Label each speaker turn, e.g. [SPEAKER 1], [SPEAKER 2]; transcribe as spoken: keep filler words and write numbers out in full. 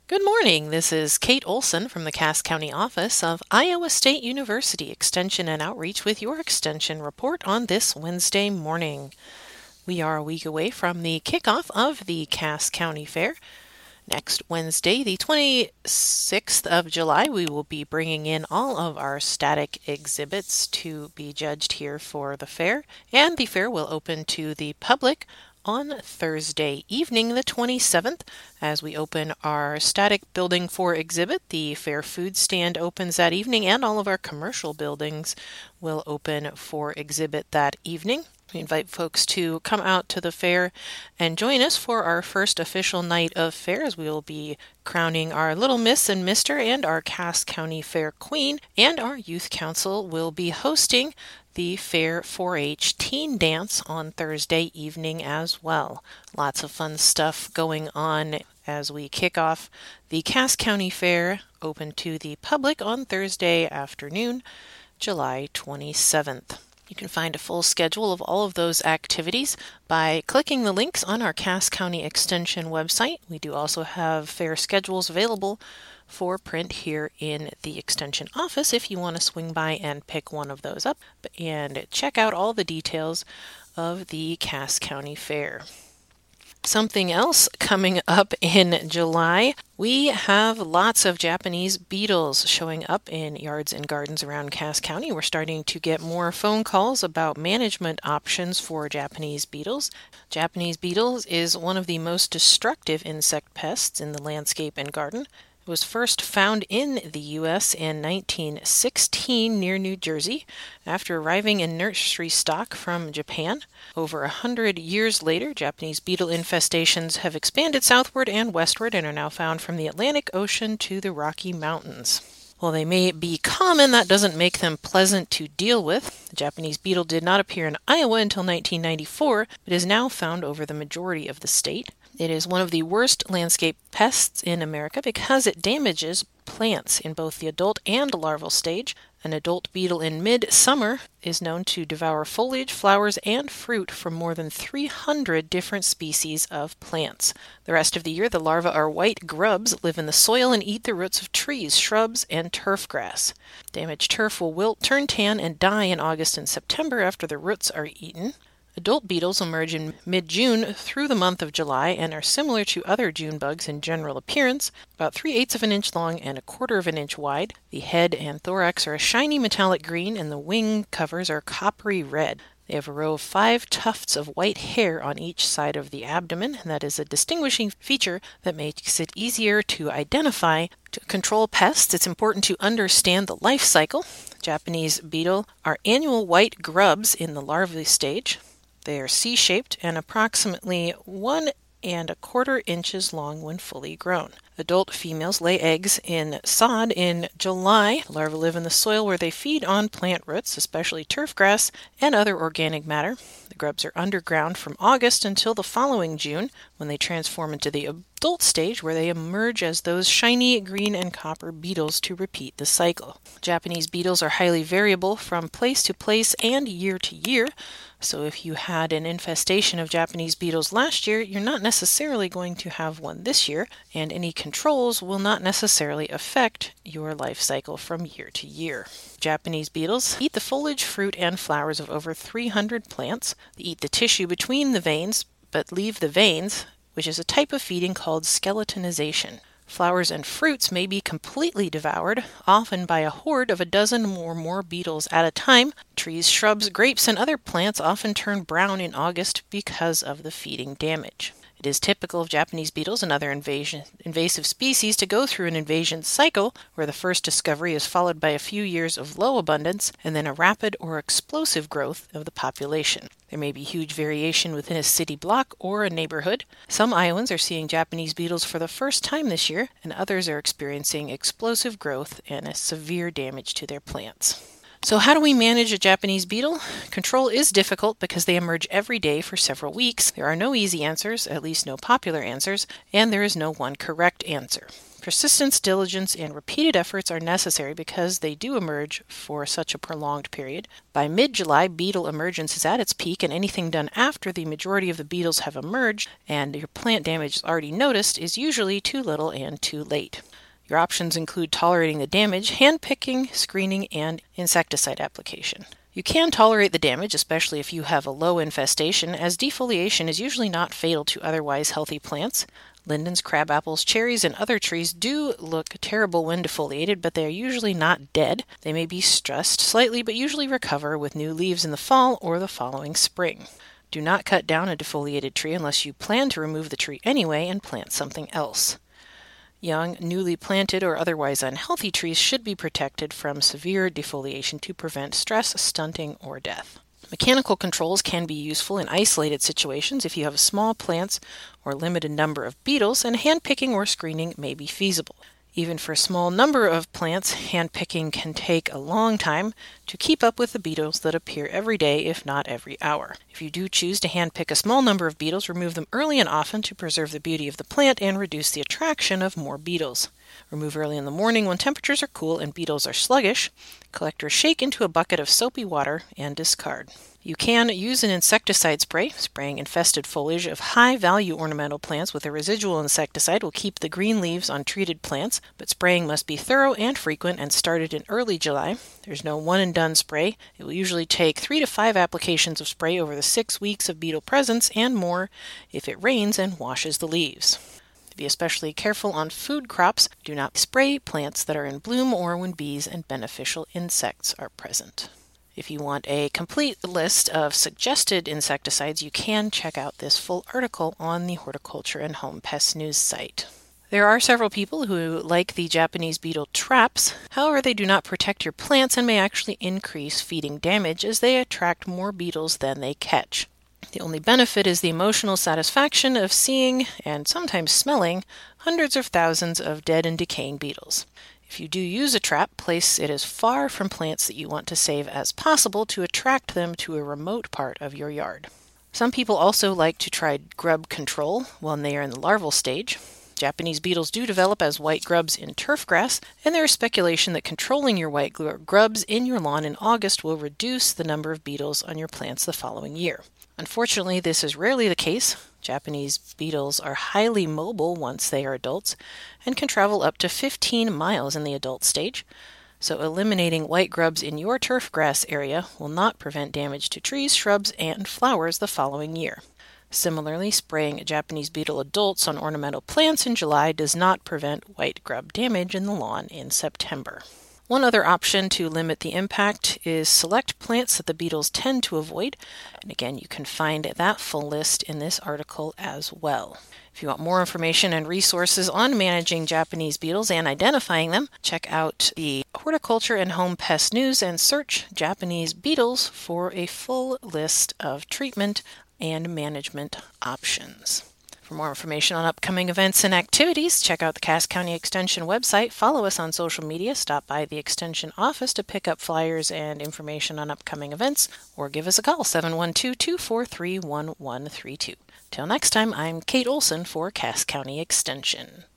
[SPEAKER 1] Good morning. This is Kate Olson from the Cass County office of Iowa State University Extension and Outreach with your Extension report on this Wednesday morning. We are a week away from the kickoff of the Cass County Fair. Next Wednesday, the twenty-sixth of July, we will be bringing in all of our static exhibits to be judged here for the fair, and the fair will open to the public on Thursday evening, the twenty-seventh, as we open our static building for exhibit. The fair food stand opens that evening, and all of our commercial buildings will open for exhibit that evening. We invite folks to come out to the fair and join us for our first official night of fair, as we will be crowning our Little Miss and Mister and our Cass County Fair Queen, and our Youth Council will be hosting the Fair four H Teen Dance on Thursday evening as well. Lots of fun stuff going on as we kick off the Cass County Fair, open to the public on Thursday afternoon, July twenty-seventh. You can find a full schedule of all of those activities by clicking the links on our Cass County Extension website. We do also have fair schedules available for print here in the Extension office if you want to swing by and pick one of those up and check out all the details of the Cass County Fair. Something else coming up in July, we have lots of Japanese beetles showing up in yards and gardens around Cass County. We're starting to get more phone calls about management options for Japanese beetles. Japanese beetles is one of the most destructive insect pests in the landscape and garden. It was first found in the U S in nineteen sixteen near New Jersey after arriving in nursery stock from Japan. Over a hundred years later, Japanese beetle infestations have expanded southward and westward and are now found from the Atlantic Ocean to the Rocky Mountains. While they may be common, that doesn't make them pleasant to deal with. The Japanese beetle did not appear in Iowa until nineteen ninety-four, but is now found over the majority of the state. It is one of the worst landscape pests in America because it damages plants in both the adult and larval stage. An adult beetle in mid-summer is known to devour foliage, flowers, and fruit from more than three hundred different species of plants. The rest of the year, the larvae are white grubs, live in the soil, and eat the roots of trees, shrubs, and turf grass. Damaged turf will wilt, turn tan, and die in August and September after the roots are eaten. Adult beetles emerge in mid-June through the month of July and are similar to other June bugs in general appearance, about three-eighths of an inch long and a quarter of an inch wide. The head and thorax are a shiny metallic green, and the wing covers are coppery red. They have a row of five tufts of white hair on each side of the abdomen, and that is a distinguishing feature that makes it easier to identify. To control pests, it's important to understand the life cycle. Japanese beetle are annual white grubs in the larvae stage. They are C-shaped and approximately one and a quarter inches long when fully grown. Adult females lay eggs in sod in July. Larvae live in the soil where they feed on plant roots, especially turf grass and other organic matter. The grubs are underground from August until the following June, when they transform into the adult stage, where they emerge as those shiny green and copper beetles to repeat the cycle. Japanese beetles are highly variable from place to place and year to year. So if you had an infestation of Japanese beetles last year, you're not necessarily going to have one this year, and any controls will not necessarily affect your life cycle from year to year. Japanese beetles eat the foliage, fruit, and flowers of over three hundred plants. They eat the tissue between the veins, but leave the veins, which is a type of feeding called skeletonization. Flowers and fruits may be completely devoured, often by a horde of a dozen or more beetles at a time. Trees, shrubs, grapes, and other plants often turn brown in August because of the feeding damage. It is typical of Japanese beetles and other invasion, invasive species to go through an invasion cycle, where the first discovery is followed by a few years of low abundance and then a rapid or explosive growth of the population. There may be huge variation within a city block or a neighborhood. Some Iowans are seeing Japanese beetles for the first time this year, and others are experiencing explosive growth and a severe damage to their plants. So how do we manage a Japanese beetle? Control is difficult because they emerge every day for several weeks. There are no easy answers, at least no popular answers, and there is no one correct answer. Persistence, diligence, and repeated efforts are necessary because they do emerge for such a prolonged period. By mid-July, beetle emergence is at its peak, and anything done after the majority of the beetles have emerged and your plant damage is already noticed is usually too little and too late. Your options include tolerating the damage, hand-picking, screening, and insecticide application. You can tolerate the damage, especially if you have a low infestation, as defoliation is usually not fatal to otherwise healthy plants. Lindens, crabapples, cherries, and other trees do look terrible when defoliated, but they are usually not dead. They may be stressed slightly, but usually recover with new leaves in the fall or the following spring. Do not cut down a defoliated tree unless you plan to remove the tree anyway and plant something else. Young, newly planted, or otherwise unhealthy trees should be protected from severe defoliation to prevent stress, stunting, or death. Mechanical controls can be useful in isolated situations if you have small plants or limited number of beetles, and hand-picking or screening may be feasible. Even for a small number of plants, hand-picking can take a long time to keep up with the beetles that appear every day, if not every hour. If you do choose to hand-pick a small number of beetles, remove them early and often to preserve the beauty of the plant and reduce the attraction of more beetles. Remove early in the morning when temperatures are cool and beetles are sluggish. Collect or shake into a bucket of soapy water and discard. You can use an insecticide spray. Spraying infested foliage of high-value ornamental plants with a residual insecticide will keep the green leaves on treated plants, but spraying must be thorough and frequent and started in early July. There's no one-and-done spray. It will usually take three to five applications of spray over the six weeks of beetle presence and more if it rains and washes the leaves. Be especially careful on food crops. Do not spray plants that are in bloom or when bees and beneficial insects are present. If you want a complete list of suggested insecticides, you can check out this full article on the Horticulture and Home Pest News site. There are several people who like the Japanese beetle traps. However, they do not protect your plants and may actually increase feeding damage as they attract more beetles than they catch. The only benefit is the emotional satisfaction of seeing, and sometimes smelling, hundreds of thousands of dead and decaying beetles. If you do use a trap, place it as far from plants that you want to save as possible to attract them to a remote part of your yard. Some people also like to try grub control when they are in the larval stage. Japanese beetles do develop as white grubs in turf grass, and there is speculation that controlling your white grubs in your lawn in August will reduce the number of beetles on your plants the following year. Unfortunately, this is rarely the case. Japanese beetles are highly mobile once they are adults and can travel up to fifteen miles in the adult stage, so eliminating white grubs in your turf grass area will not prevent damage to trees, shrubs, and flowers the following year. Similarly, spraying Japanese beetle adults on ornamental plants in July does not prevent white grub damage in the lawn in September. One other option to limit the impact is select plants that the beetles tend to avoid. And again, you can find that full list in this article as well. If you want more information and resources on managing Japanese beetles and identifying them, check out the Horticulture and Home Pest News and search Japanese beetles for a full list of treatment and management options. For more information on upcoming events and activities, check out the Cass County Extension website, follow us on social media, stop by the Extension office to pick up flyers and information on upcoming events, or give us a call, seven one two, two four three, one one three two. Till next time, I'm Kate Olson for Cass County Extension.